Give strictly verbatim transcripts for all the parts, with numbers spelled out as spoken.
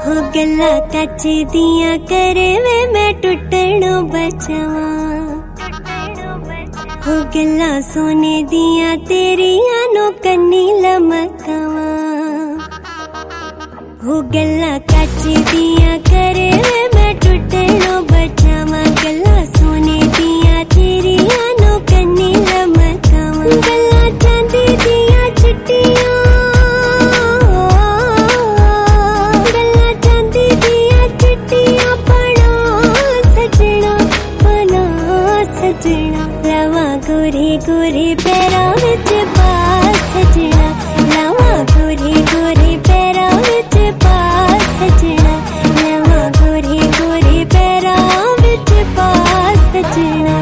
हो गल्ला कच दियां करे वे मैं टुटणों बचावा। हो गल्ला सोने दियां तेरियां नो कन्नी लमकावा। हो गल्ला कच दियां करे वे मैं टुटणों बचावा। गल्ला सोने दियां तेरियां नो कन्नी लमकावा। गल्ला चांदी दियां चिट्टियां गोरी गोरी पैरां विच पा सजना। लावा गोरी गोरी पैरां विच पा सजना। लावा गोरी गोरी पैरां विच पा सजना।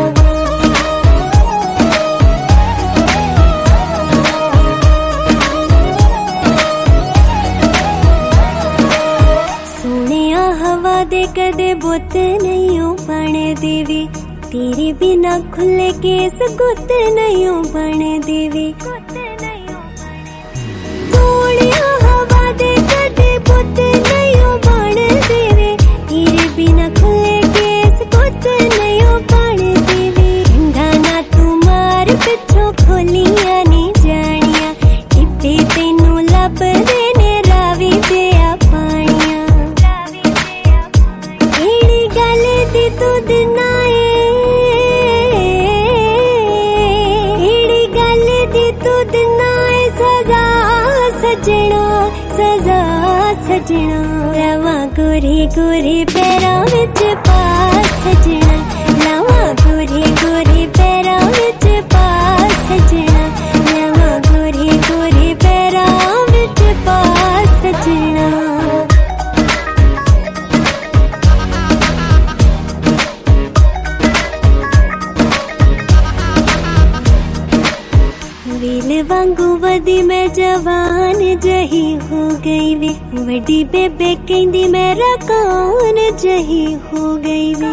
सोनिया हवा दे कदे बुत नहीं बन देवी। तेरे बिना खुले केस गुत नहीं बन देवी। सोनिया हवा दे कदे बुत नहीं बन देवे। तेरे बिना खुले केस गुत नहीं बन देवी। ढंगा तू मार पिछों खोलियां नहीं जानिया। टिप्पे तेनू लभदे ने रावी दिया पानिया। केड़ी गल दी तू दिना सजना सजा सजना। लावा गोरी गोरी पैरां विच पा सजना। लावा गोरी गोरी पैरां विच पा सजना। लावा गोरी गोरी पैरां विच पा सजना। वील वांगू वदी मैं जवान जही हो गई वे। वड्डी बेबे कहंदी मेरा कौन जही हो गई वे।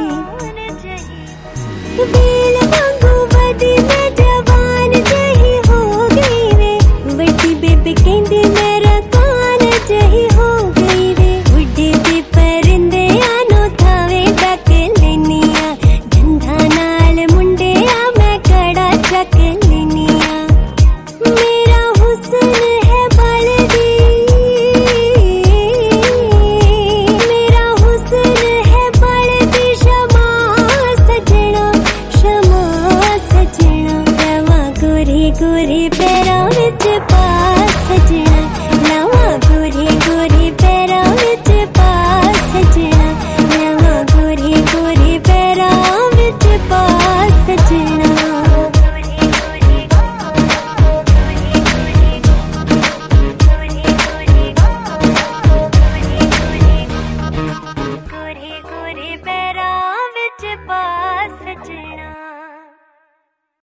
वील वांगू वदी मैं जवान जही हो गई वे। वड्डी बेबे कहंदी मेरा कौन जही हो गई वे। उड्डे दे परिंदे आनो थावे डक लेनिया। गंधा नाल मुंडे आ मैं कड़ा चक लेनिया। मेरा हुस्न है बलदी। मेरा हुस्न है बलदी। शमा सजना शमा सजना। लावा गोरी गोरी पैरां विच पा सजना।